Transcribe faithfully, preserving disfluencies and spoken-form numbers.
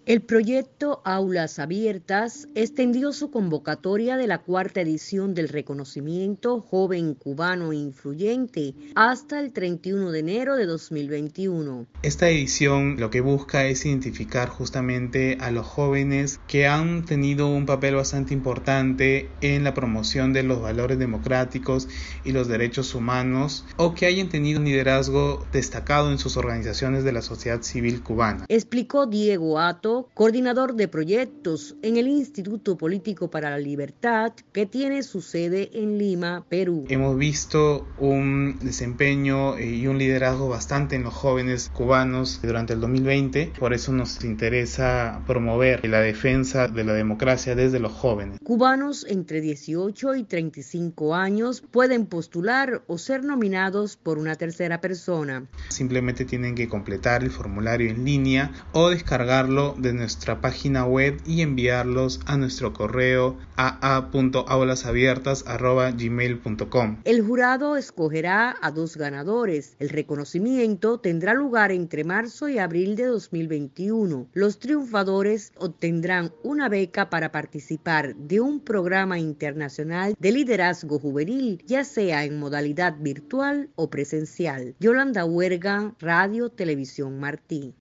El proyecto Aulas Abiertas extendió su convocatoria de la cuarta edición del reconocimiento Joven Cubano Influyente hasta el treinta y uno de enero de dos mil veintiuno. Esta edición lo que busca es identificar justamente a los jóvenes que han tenido un papel bastante importante en la promoción de los valores democráticos y los derechos humanos, o que hayan tenido un liderazgo destacado en sus organizaciones de la sociedad civil cubana. Explicó Diego Atto, coordinador de proyectos en el Instituto Político para la Libertad, que tiene su sede en Lima, Perú. Hemos visto un desempeño y un liderazgo bastante en los jóvenes cubanos durante el dos mil veinte, por eso nos interesa promover la defensa de la democracia desde los jóvenes. Cubanos entre dieciocho y treinta y cinco años pueden postular o ser nominados por una tercera persona. Simplemente tienen que completar el formulario en línea o descargarlo de nuestra página web y enviarlos a nuestro correo a a punto aulas abiertas arroba gmail punto com. El jurado escogerá a dos ganadores. El reconocimiento tendrá lugar entre marzo y abril de dos mil veintiuno. Los triunfadores obtendrán una beca para participar de un programa internacional de liderazgo juvenil, ya sea en modalidad virtual o presencial. Yolanda Huerga, Radio Televisión Martí.